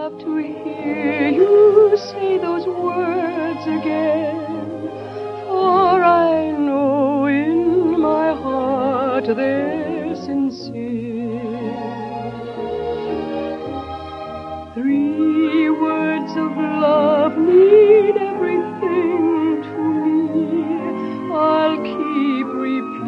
love to hear you say those words again, for I know in my heart they're sincere. 3 words of love mean everything to me. I'll keep repeating